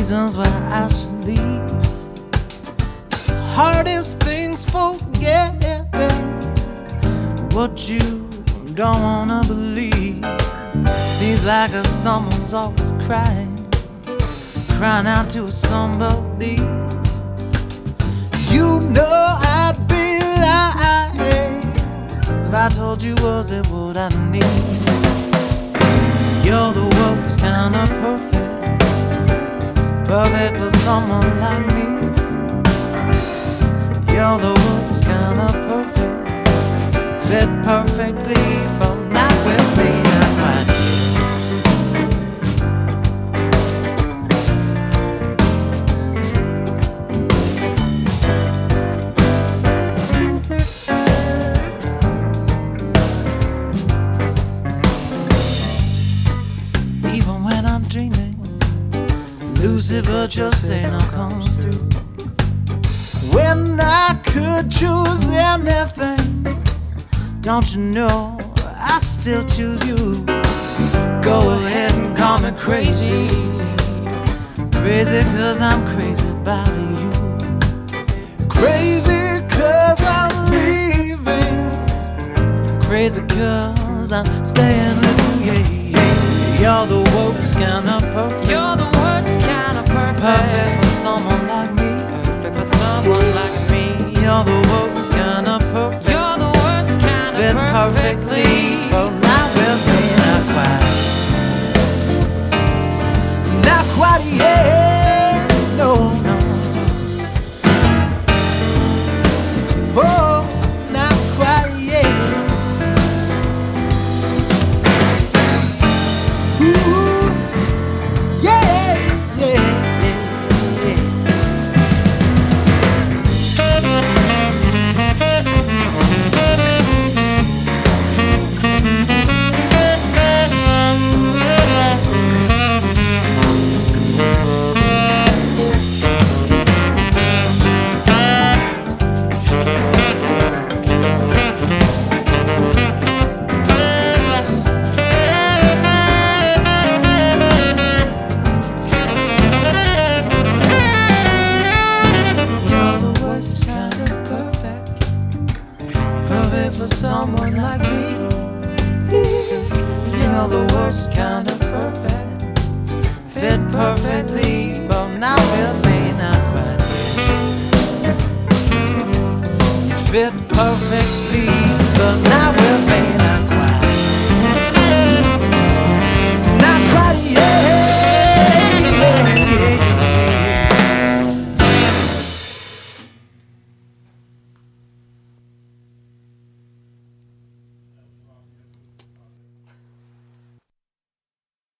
reasons why I should leave. Hardest things forgetting what you don't wanna believe. Seems like someone's always crying out to somebody. You know I'd be lying if I told you wasn't what I need. You're the worst kind of perfect, perfect for someone like me. You're the worst kind of perfect, fit perfectly, but not with me, not quite yet. Even when I'm dreaming, lucid, but your signal comes through. When I could choose anything, don't you know I still choose you. Go ahead and call me crazy, crazy 'cause I'm crazy about you. Crazy 'cause I'm leaving, crazy 'cause I'm staying with you, yeah, yeah. You're the worst kind of perfect, You're the worst kind of perfect, perfect for someone like me, perfect for someone like me. You're the worst kind of perfect, You're the worst kind of fit perfectly, but not with me, not quite. Not quite yet, no, no. Oh, not quite yet. Ooh, yeah, yeah, yeah, yeah. Perfect for someone like me. You're the worst kind of perfect, fit perfectly, but not with me, not quite yet. You fit perfectly, but not with me.